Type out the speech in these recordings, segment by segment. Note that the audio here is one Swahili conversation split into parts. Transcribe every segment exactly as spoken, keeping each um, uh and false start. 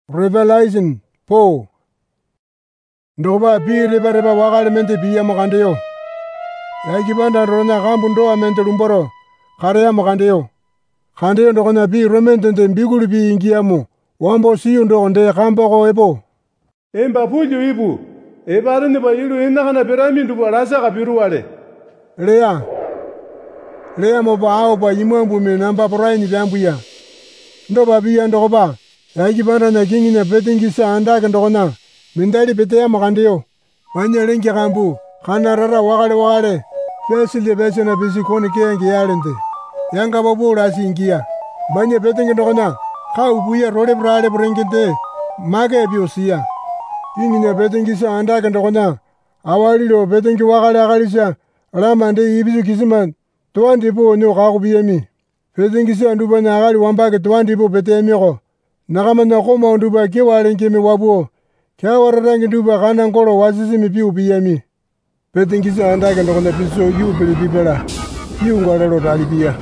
Revelation four. Ndoba bi reba reba wakale mente biya makandeyo. Ya kibanda rona kambu ndoa mente lumboro. Kare ya makandeyo. Kandeyo ndokona bi romente nde mbigulu bi ingiamu. Wambo siyo ndo nde kamba ko ebo. Emba puju ibu. Ebare ne ba yilu ina kana perami ndu rasa kabiru wale. Lea. Lea mo ba ao ba yimambu me namba porai ni bambuya. Ndoba biya ndoba. Ya kibanda na kingi na petingi sa anda ndokona. Mindali bete ya makandeyo. Wanya lengi kambu. Kana rara wakale wakale. Fesi le bese na bisi koni kengi yalende. Yanga babu rasi ingia. Banya petingi ndokona. Ka ubuya role brale brengende. Mage biosiya. Kingi na petingi sa anda ndokona. Awali lo petingi wakale akalisha. Alamande ibisu kisima. Tuwandi po nyo kakubiyemi. Petingi sa nduba na akali wambake tuwandi po pete emiko. Nakama na koma nduba kiwa lengemi wabuo. Kya wararangi nduba kana ngolo wasisi mi piu biyemi. Petingisi andake ndokona piso yu pili bibela. Yu ngwalelo talibia.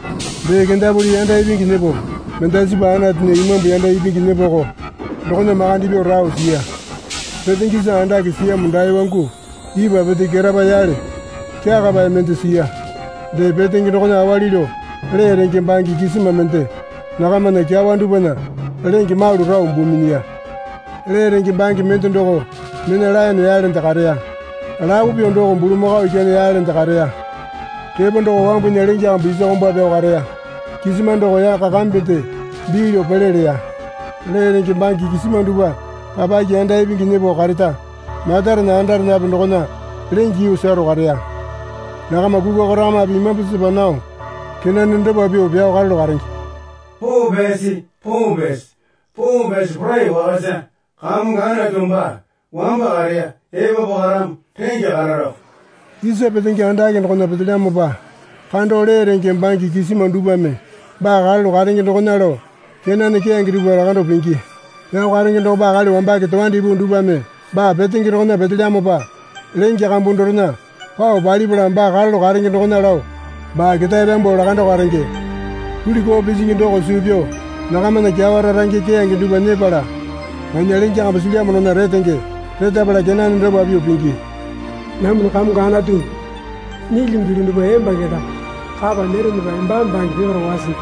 Beke ndabuli yanda ibingi nebo. Mendasi ba ana tine imambu yanda ibingi nebo ko. Ndokona makandi bio rao siya. Petingisi andake siya mundai wangu. Iba peti geraba yale. Kya kaba mente siya. De petingi ndokona awalilo. Le rengi mbangi kisima mente. Nakama na kya wandu bana. Rengi maulu rao mbuminia. Le rengi bangi mente ndoko mene la no yale ndakareya ala ubi ndoko mbulu mo ka ikene yale ndakareya tebo ndoko wangu nyalengi ambu isa komba be kareya kisima ndoko ya kakambete biyo pelele ya le rengi bangi kisima nduba papa jenda ibingi nebo karita madar na andar na ndoko na rengi usaro kareya na kama gugo korama bi mabusi banao kenan ndeba biyo biyo karlo karengi po besi po besi po besi pray wasa Kam gana tumba, wamba area, eva boharam, tenja gararo. Isa petengi andake ndokona petela moba. Kando le rengi bangi kisima nduba me. Ba galo garengi ndokona lo. Kena ne kiangi nduba la kando pingi. Ya garengi ndoba galo wambake twandi bu nduba me. Ba petengi ndokona petela moba. Rengi kambu ndorona. Pao bali bula ba galo garengi ndokona lo. Ba kita bembo la kando garengi. Kuli ko bisingi ndoko subyo. Nakama na kiawara rangi kiangi nduba ne bala. Manyalengi anga basulia monona retenge. Reta bala kenani ndo babi upingi. Namu kamu gana tu. Nili mbiru ndo emba geta. Kaba nere ndo emba mbangi bero wasi.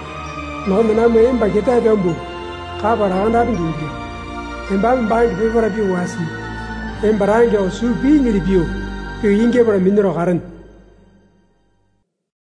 Namu namu emba geta jambu. Kaba randa bingi. Emba mbangi bero bi wasi. Emba rangi osu bi ngiri biyo. Yo inge bala minero garan.